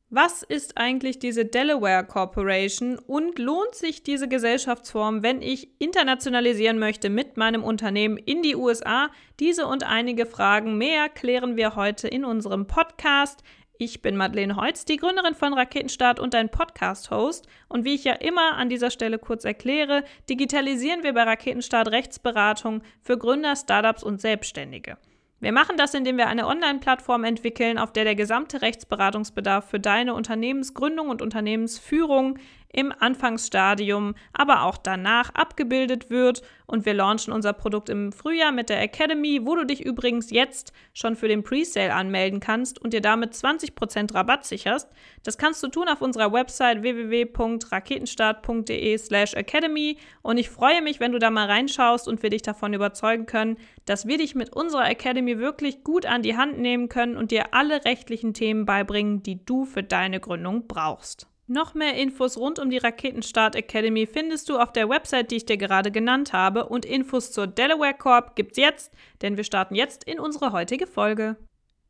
Was ist eigentlich diese Delaware Corporation und lohnt sich diese Gesellschaftsform, wenn ich internationalisieren möchte mit meinem Unternehmen in die USA? Diese und einige Fragen mehr klären wir heute in unserem Podcast. Ich bin Madeleine Heutz, die Gründerin von Raketenstart und ein Podcast-Host. Und wie ich ja immer an dieser Stelle kurz erkläre, digitalisieren wir bei Raketenstart Rechtsberatung für Gründer, Startups und Selbstständige. Wir machen das, indem wir eine Online-Plattform entwickeln, auf der der gesamte Rechtsberatungsbedarf für deine Unternehmensgründung und Unternehmensführung im Anfangsstadium, aber auch danach abgebildet wird. Und wir launchen unser Produkt im Frühjahr mit der Academy, wo du dich übrigens jetzt schon für den Presale anmelden kannst und dir damit 20% Rabatt sicherst. Das kannst du tun auf unserer Website www.raketenstart.de/academy. Und ich freue mich, wenn du da mal reinschaust und wir dich davon überzeugen können, dass wir dich mit unserer Academy wirklich gut an die Hand nehmen können und dir alle rechtlichen Themen beibringen, die du für deine Gründung brauchst. Noch mehr Infos rund um die Raketenstart Academy findest du auf der Website, die ich dir gerade genannt habe, und Infos zur Delaware Corp gibt's jetzt, denn wir starten jetzt in unsere heutige Folge.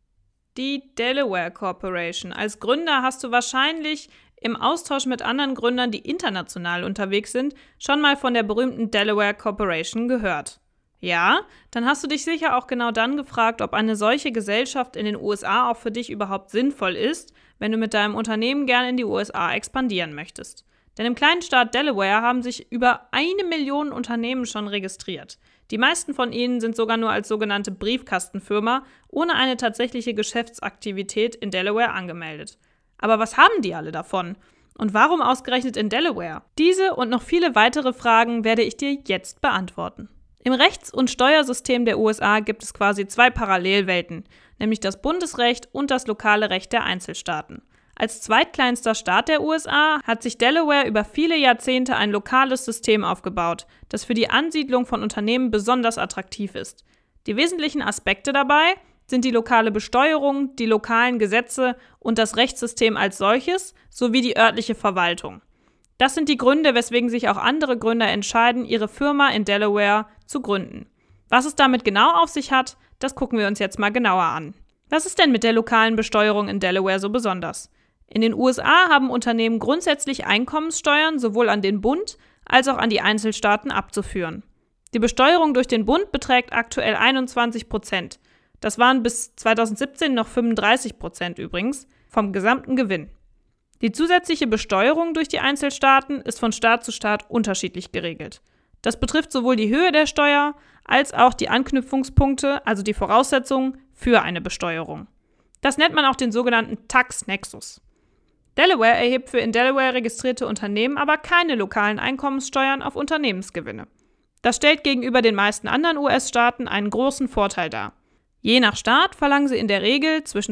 Die Delaware Corporation. Als Gründer hast du wahrscheinlich im Austausch mit anderen Gründern, die international unterwegs sind, schon mal von der berühmten Delaware Corporation gehört. Ja, dann hast du dich sicher auch genau dann gefragt, ob eine solche Gesellschaft in den USA auch für dich überhaupt sinnvoll ist, wenn du mit deinem Unternehmen gerne in die USA expandieren möchtest. Denn im kleinen Staat Delaware haben sich über 1 Million Unternehmen schon registriert. Die meisten von ihnen sind sogar nur als sogenannte Briefkastenfirma ohne eine tatsächliche Geschäftsaktivität in Delaware angemeldet. Aber was haben die alle davon? Und warum ausgerechnet in Delaware? Diese und noch viele weitere Fragen werde ich dir jetzt beantworten. Im Rechts- und Steuersystem der USA gibt es quasi 2 Parallelwelten, nämlich das Bundesrecht und das lokale Recht der Einzelstaaten. Als zweitkleinster Staat der USA hat sich Delaware über viele Jahrzehnte ein lokales System aufgebaut, das für die Ansiedlung von Unternehmen besonders attraktiv ist. Die wesentlichen Aspekte dabei sind die lokale Besteuerung, die lokalen Gesetze und das Rechtssystem als solches sowie die örtliche Verwaltung. Das sind die Gründe, weswegen sich auch andere Gründer entscheiden, ihre Firma in Delaware zu gründen. Was es damit genau auf sich hat, das gucken wir uns jetzt mal genauer an. Was ist denn mit der lokalen Besteuerung in Delaware so besonders? In den USA haben Unternehmen grundsätzlich Einkommenssteuern sowohl an den Bund als auch an die Einzelstaaten abzuführen. Die Besteuerung durch den Bund beträgt aktuell 21%. Das waren bis 2017 noch 35% übrigens vom gesamten Gewinn. Die zusätzliche Besteuerung durch die Einzelstaaten ist von Staat zu Staat unterschiedlich geregelt. Das betrifft sowohl die Höhe der Steuer als auch die Anknüpfungspunkte, also die Voraussetzungen für eine Besteuerung. Das nennt man auch den sogenannten Tax Nexus. Delaware erhebt für in Delaware registrierte Unternehmen aber keine lokalen Einkommenssteuern auf Unternehmensgewinne. Das stellt gegenüber den meisten anderen US-Staaten einen großen Vorteil dar. Je nach Staat verlangen sie in der Regel zwischen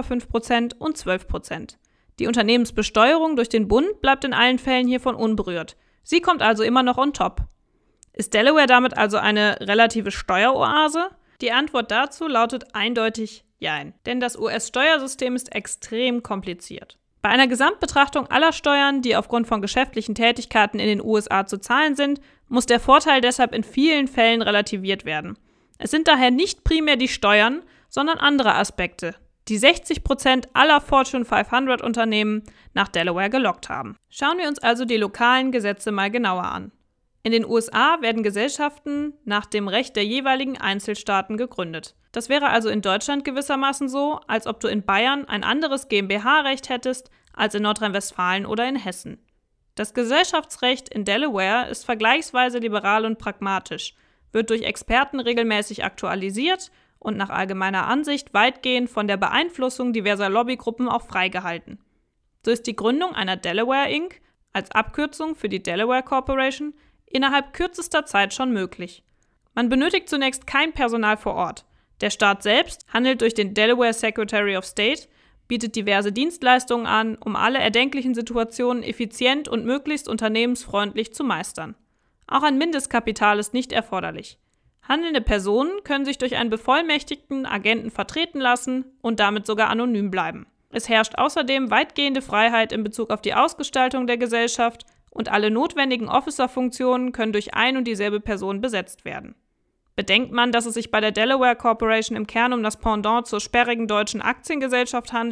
2,5% und 12%. Die Unternehmensbesteuerung durch den Bund bleibt in allen Fällen hiervon unberührt. Sie kommt also immer noch on top. Ist Delaware damit also eine relative Steueroase? Die Antwort dazu lautet eindeutig Jein, denn das US-Steuersystem ist extrem kompliziert. Bei einer Gesamtbetrachtung aller Steuern, die aufgrund von geschäftlichen Tätigkeiten in den USA zu zahlen sind, muss der Vorteil deshalb in vielen Fällen relativiert werden. Es sind daher nicht primär die Steuern, sondern andere Aspekte, die 60% aller Fortune 500 Unternehmen nach Delaware gelockt haben. Schauen wir uns also die lokalen Gesetze mal genauer an. In den USA werden Gesellschaften nach dem Recht der jeweiligen Einzelstaaten gegründet. Das wäre also in Deutschland gewissermaßen so, als ob du in Bayern ein anderes GmbH-Recht hättest als in Nordrhein-Westfalen oder in Hessen. Das Gesellschaftsrecht in Delaware ist vergleichsweise liberal und pragmatisch, wird durch Experten regelmäßig aktualisiert und nach allgemeiner Ansicht weitgehend von der Beeinflussung diverser Lobbygruppen auch freigehalten. So ist die Gründung einer Delaware Inc. als Abkürzung für die Delaware Corporation innerhalb kürzester Zeit schon möglich. Man benötigt zunächst kein Personal vor Ort. Der Staat selbst handelt durch den Delaware Secretary of State, bietet diverse Dienstleistungen an, um alle erdenklichen Situationen effizient und möglichst unternehmensfreundlich zu meistern. Auch ein Mindestkapital ist nicht erforderlich. Handelnde Personen können sich durch einen bevollmächtigten Agenten vertreten lassen und damit sogar anonym bleiben. Es herrscht außerdem weitgehende Freiheit in Bezug auf die Ausgestaltung der Gesellschaft und alle notwendigen Officer-Funktionen können durch ein und dieselbe Person besetzt werden. Bedenkt man, dass es sich bei der Delaware Corporation im Kern um das Pendant zur sperrigen deutschen Aktiengesellschaft handelt,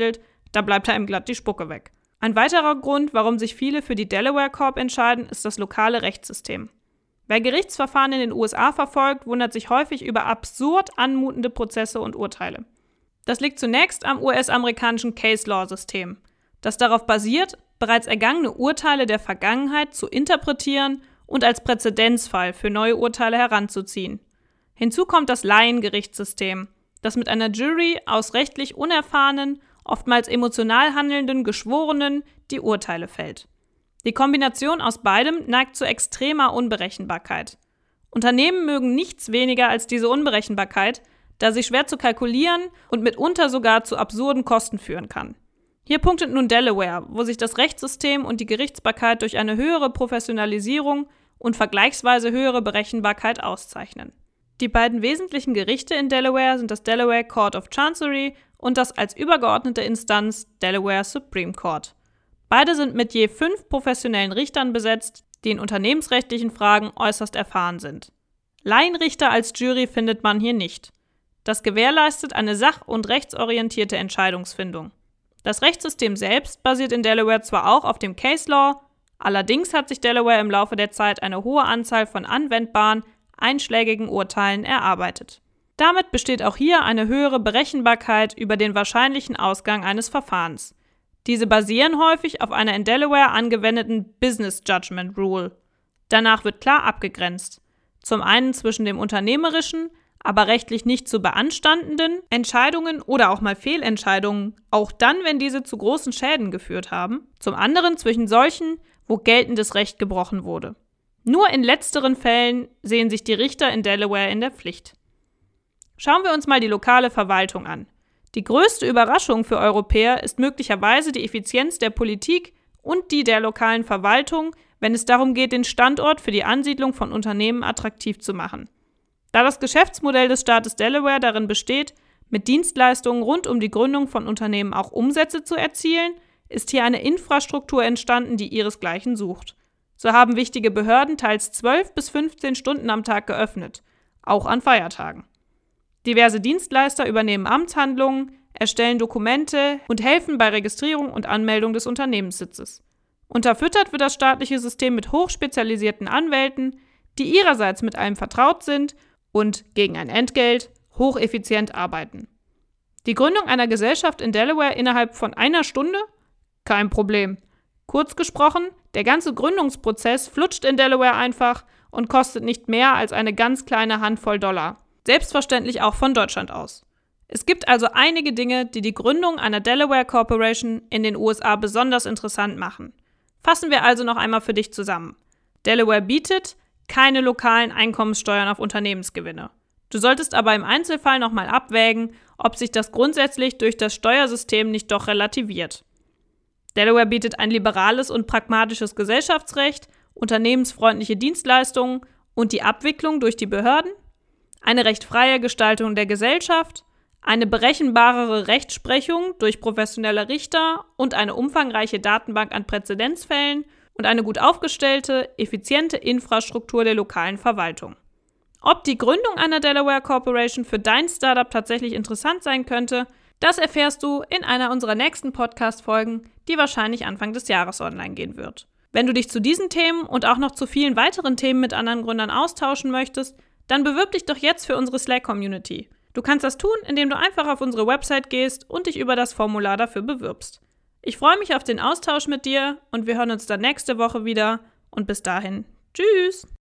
Da bleibt einem glatt die Spucke weg. Ein weiterer Grund, warum sich viele für die Delaware Corp entscheiden, ist das lokale Rechtssystem. Wer Gerichtsverfahren in den USA verfolgt, wundert sich häufig über absurd anmutende Prozesse und Urteile. Das liegt zunächst am US-amerikanischen Case-Law-System, das darauf basiert, bereits ergangene Urteile der Vergangenheit zu interpretieren und als Präzedenzfall für neue Urteile heranzuziehen. Hinzu kommt das Laiengerichtssystem, das mit einer Jury aus rechtlich unerfahrenen, oftmals emotional handelnden Geschworenen die Urteile fällt. Die Kombination aus beidem neigt zu extremer Unberechenbarkeit. Unternehmen mögen nichts weniger als diese Unberechenbarkeit, da sie schwer zu kalkulieren und mitunter sogar zu absurden Kosten führen kann. Hier punktet nun Delaware, wo sich das Rechtssystem und die Gerichtsbarkeit durch eine höhere Professionalisierung und vergleichsweise höhere Berechenbarkeit auszeichnen. Die beiden wesentlichen Gerichte in Delaware sind das Delaware Court of Chancery und das als übergeordnete Instanz Delaware Supreme Court. Beide sind mit je 5 professionellen Richtern besetzt, die in unternehmensrechtlichen Fragen äußerst erfahren sind. Laienrichter als Jury findet man hier nicht. Das gewährleistet eine sach- und rechtsorientierte Entscheidungsfindung. Das Rechtssystem selbst basiert in Delaware zwar auch auf dem Case Law, allerdings hat sich Delaware im Laufe der Zeit eine hohe Anzahl von anwendbaren, einschlägigen Urteilen erarbeitet. Damit besteht auch hier eine höhere Berechenbarkeit über den wahrscheinlichen Ausgang eines Verfahrens. Diese basieren häufig auf einer in Delaware angewendeten Business Judgment Rule. Danach wird klar abgegrenzt. Zum einen zwischen dem unternehmerischen, aber rechtlich nicht zu beanstandenden Entscheidungen oder auch mal Fehlentscheidungen, auch dann, wenn diese zu großen Schäden geführt haben. Zum anderen zwischen solchen, wo geltendes Recht gebrochen wurde. Nur in letzteren Fällen sehen sich die Richter in Delaware in der Pflicht. Schauen wir uns mal die lokale Verwaltung an. Die größte Überraschung für Europäer ist möglicherweise die Effizienz der Politik und die der lokalen Verwaltung, wenn es darum geht, den Standort für die Ansiedlung von Unternehmen attraktiv zu machen. Da das Geschäftsmodell des Staates Delaware darin besteht, mit Dienstleistungen rund um die Gründung von Unternehmen auch Umsätze zu erzielen, ist hier eine Infrastruktur entstanden, die ihresgleichen sucht. So haben wichtige Behörden teils 12 bis 15 Stunden am Tag geöffnet, auch an Feiertagen. Diverse Dienstleister übernehmen Amtshandlungen, erstellen Dokumente und helfen bei Registrierung und Anmeldung des Unternehmenssitzes. Unterfüttert wird das staatliche System mit hochspezialisierten Anwälten, die ihrerseits mit allem vertraut sind und gegen ein Entgelt hocheffizient arbeiten. Die Gründung einer Gesellschaft in Delaware innerhalb von einer Stunde? Kein Problem. Kurz gesprochen, der ganze Gründungsprozess flutscht in Delaware einfach und kostet nicht mehr als eine ganz kleine Handvoll $. Selbstverständlich auch von Deutschland aus. Es gibt also einige Dinge, die die Gründung einer Delaware Corporation in den USA besonders interessant machen. Fassen wir also noch einmal für dich zusammen. Delaware bietet keine lokalen Einkommenssteuern auf Unternehmensgewinne. Du solltest aber im Einzelfall nochmal abwägen, ob sich das grundsätzlich durch das Steuersystem nicht doch relativiert. Delaware bietet ein liberales und pragmatisches Gesellschaftsrecht, unternehmensfreundliche Dienstleistungen und die Abwicklung durch die Behörden, eine recht freie Gestaltung der Gesellschaft, eine berechenbarere Rechtsprechung durch professionelle Richter und eine umfangreiche Datenbank an Präzedenzfällen und eine gut aufgestellte, effiziente Infrastruktur der lokalen Verwaltung. Ob die Gründung einer Delaware Corporation für dein Startup tatsächlich interessant sein könnte, das erfährst du in einer unserer nächsten Podcast-Folgen, die wahrscheinlich Anfang des Jahres online gehen wird. Wenn du dich zu diesen Themen und auch noch zu vielen weiteren Themen mit anderen Gründern austauschen möchtest, dann bewirb dich doch jetzt für unsere Slack-Community. Du kannst das tun, indem du einfach auf unsere Website gehst und dich über das Formular dafür bewirbst. Ich freue mich auf den Austausch mit dir und wir hören uns dann nächste Woche wieder und bis dahin, tschüss!